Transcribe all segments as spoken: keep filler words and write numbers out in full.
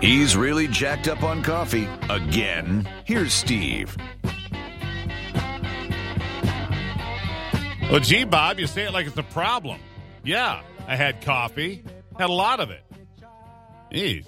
He's really jacked up on coffee again. Here's Steve. Well, gee, Bob, you say it like it's a problem. Yeah, I had coffee. Had a lot of it. Jeez.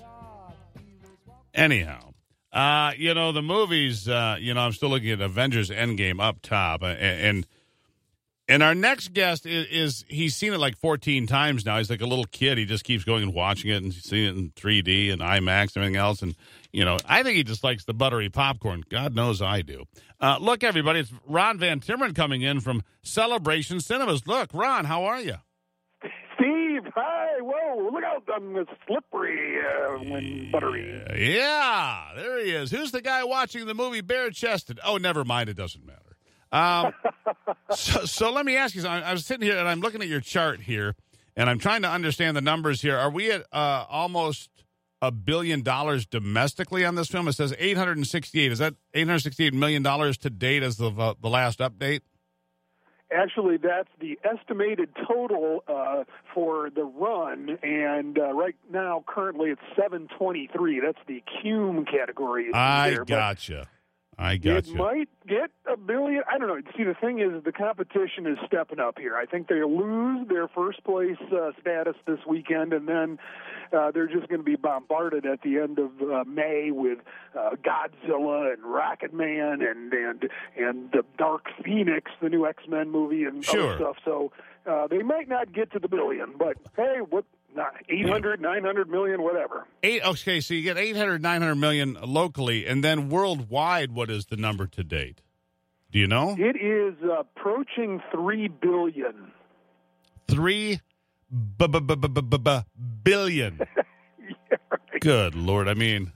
Anyhow, uh, you know, the movies, uh, you know, I'm still looking at Avengers Endgame up top. Uh, and and our next guest is, is, he's seen it like fourteen times now. He's like a little kid. He just keeps going and watching it and seeing it in three D and IMAX and everything else. And, you know, I think he just likes the buttery popcorn. God knows I do. Uh, look, everybody, it's Ron Van Timmeren coming in from Celebration Cinemas. Look, Ron, how are you? Steve, hi. Whoa, look out. I'm slippery uh, when buttery. Yeah, there he is. Who's the guy watching the movie Bare-Chested? Oh, never mind. It doesn't matter. Um, so, so let me ask you something. I was sitting here, and I'm looking at your chart here, and I'm trying to understand the numbers here. Are we at uh, almost a billion dollars domestically on this film? It says eight hundred sixty-eight. Is that eight hundred sixty-eight million dollars to date as of uh, the last update? Actually, that's the estimated total uh, for the run, and uh, right now, currently, it's seven twenty-three. That's the Cume category. I there, gotcha. I gotcha. It might get a billion. I don't know. See, the thing is, the competition is stepping up here. I think they lose their first place uh, status this weekend, and then uh, they're just going to be bombarded at the end of uh, May with uh, Godzilla and Rocket Man and and and the Dark Phoenix, the new X-Men movie, and sure. other stuff. So uh, they might not get to the billion, but hey, what? eight hundred, nine hundred million, whatever. Eight. Okay, so you get eight hundred, nine hundred million locally, and then worldwide, what is the number to date? Do you know? It is approaching three billion. Three b- b- b- b- b- b- billion. Yeah, right. Good Lord! I mean,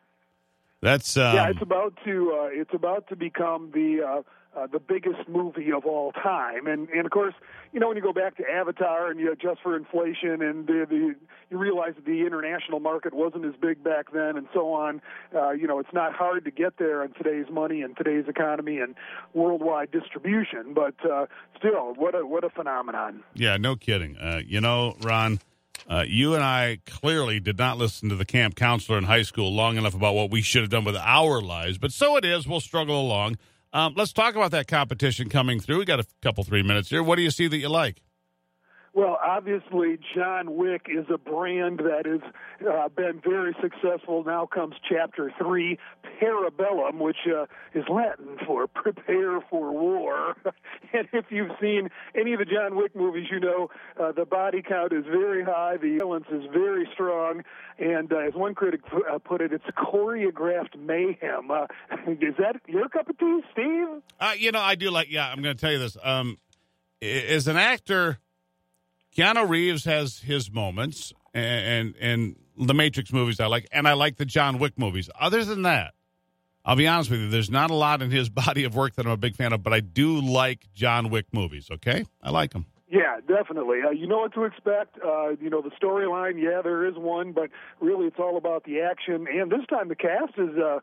that's um, yeah. It's about to uh, it's about to become the. Uh, Uh, the biggest movie of all time, and and of course, you know, when you go back to Avatar and you adjust for inflation, and the, the you realize that the international market wasn't as big back then, and so on. Uh, you know, it's not hard to get there in today's money and today's economy and worldwide distribution. But uh, still, what a what a phenomenon! Yeah, no kidding. Uh, you know, Ron, uh, you and I clearly did not listen to the camp counselor in high school long enough about what we should have done with our lives. But so it is. We'll struggle along. Um, let's talk about that competition coming through. We got a couple, three minutes here. What do you see that you like? Well, obviously, John Wick is a brand that has uh, been very successful. Now comes Chapter three, Parabellum, which uh, is Latin for prepare for war. And if you've seen any of the John Wick movies, you know uh, the body count is very high, the violence is very strong, and uh, as one critic uh, put it, it's choreographed mayhem. Uh, is that your cup of tea, Steve? Uh, you know, I do like, yeah, I'm going to tell you this. Um, as an actor, Keanu Reeves has his moments, and, and and the Matrix movies I like, and I like the John Wick movies. Other than that, I'll be honest with you, there's not a lot in his body of work that I'm a big fan of, but I do like John Wick movies, okay? I like them. Yeah, definitely. Uh, you know what to expect. Uh, you know, the storyline, yeah, there is one, but really it's all about the action. And this time the cast is uh,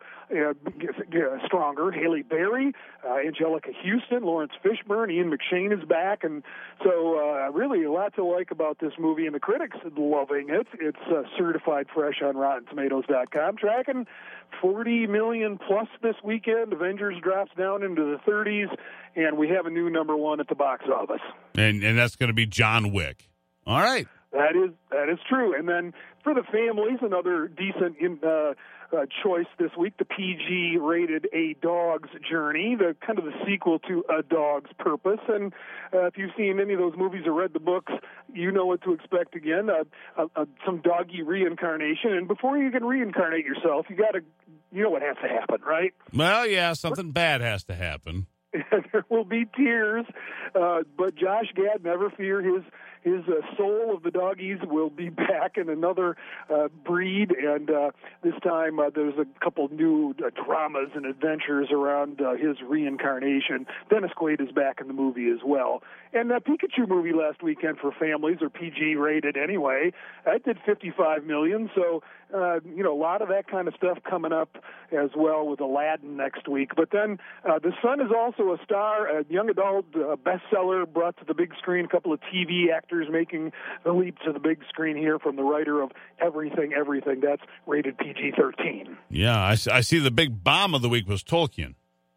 uh, stronger. Haley Berry, uh, Angelica Houston, Lawrence Fishburne, Ian McShane is back. And so uh, really a lot to like about this movie. And the critics are loving it. It's uh, certified fresh on Rotten Tomatoes dot com. Tracking forty million plus this weekend. Avengers drops down into the thirties. And we have a new number one at the box office. And and that's going to be John Wick. All right. That is that is true. And then for the families, another decent in, uh, uh, choice this week, the P G-rated A Dog's Journey, the kind of the sequel to A Dog's Purpose. And uh, if you've seen any of those movies or read the books, you know what to expect again, uh, uh, uh, some doggy reincarnation. And before you can reincarnate yourself, you got to, you know what has to happen, right? Well, yeah, something bad has to happen. There will be tears, uh, but Josh Gad, never fear, his his uh, soul of the doggies will be back in another uh, breed, and uh, this time uh, there's a couple new uh, dramas and adventures around uh, his reincarnation. Dennis Quaid is back in the movie as well. And the Pikachu movie last weekend for families, or P G rated anyway, that did fifty-five million dollars, so uh, you know, a lot of that kind of stuff coming up as well with Aladdin next week. But then uh, The Son is also a star, a young adult uh, bestseller brought to the big screen, a couple of T V actors theaters making the leap to the big screen here from the writer of Everything, Everything. That's rated P G thirteen. Yeah, I, I see the big bomb of the week was Tolkien.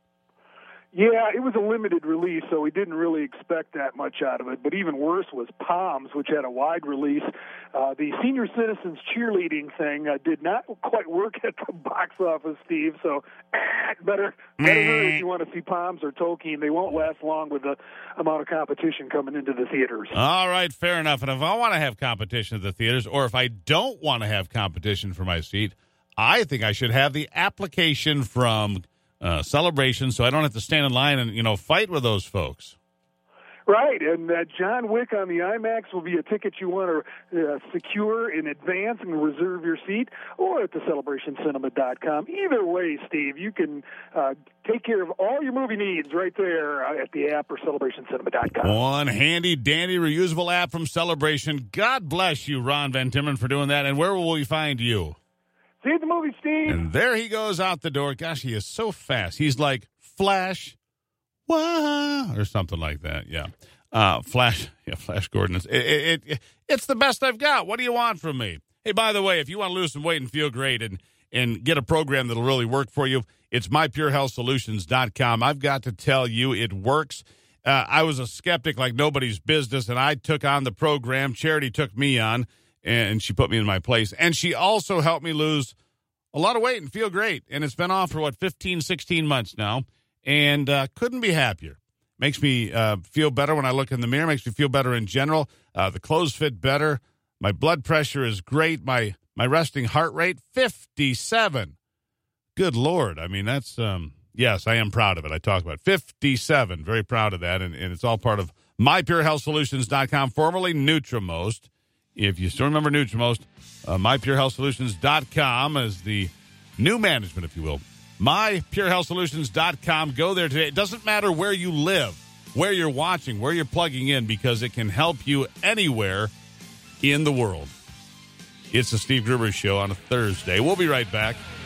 Yeah, it was a limited release, so we didn't really expect that much out of it. But even worse was Palms, which had a wide release. Uh, the senior citizens cheerleading thing uh, did not quite work at the box office, Steve. So eh, better, better hurry if you want to see Palms or Tolkien. They won't last long with the amount of competition coming into the theaters. All right, fair enough. And if I want to have competition at the theaters, or if I don't want to have competition for my seat, I think I should have the application from Uh, celebration, so I don't have to stand in line and, you know, fight with those folks. Right, and uh, John Wick on the IMAX will be a ticket you want to uh, secure in advance and reserve your seat, or at the celebration cinema dot com. Either way, Steve, you can uh, take care of all your movie needs right there uh, at the app or celebration cinema dot com. One handy-dandy reusable app from Celebration. God bless you, Ron Van Timmeren, for doing that. And where will we find you? See you at the movie, Steve. And there he goes out the door. Gosh, he is so fast. He's like Flash, wah, or something like that. Yeah, uh, Flash. Yeah, Flash Gordon. It, it, it, it's the best I've got. What do you want from me? Hey, by the way, if you want to lose some weight and feel great and and get a program that'll really work for you, it's my pure health solutions dot com. I've got to tell you, it works. Uh, I was a skeptic like nobody's business, and I took on the program. Charity took me on, and she put me in my place. And she also helped me lose a lot of weight and feel great. And it's been off for, what, fifteen, sixteen months now, and uh, couldn't be happier. Makes me uh, feel better when I look in the mirror. Makes me feel better in general. Uh, the clothes fit better. My blood pressure is great. My my resting heart rate, fifty-seven. Good Lord. I mean, that's, um, yes, I am proud of it. I talk about it. fifty-seven. Very proud of that. And, and it's all part of my pure health solutions dot com, formerly Nutrimost. If you still remember Nutrimost, uh, my pure health solutions dot com is the new management, if you will. my pure health solutions dot com. Go there today. It doesn't matter where you live, where you're watching, where you're plugging in, because it can help you anywhere in the world. It's the Steve Gruber Show on a Thursday. We'll be right back.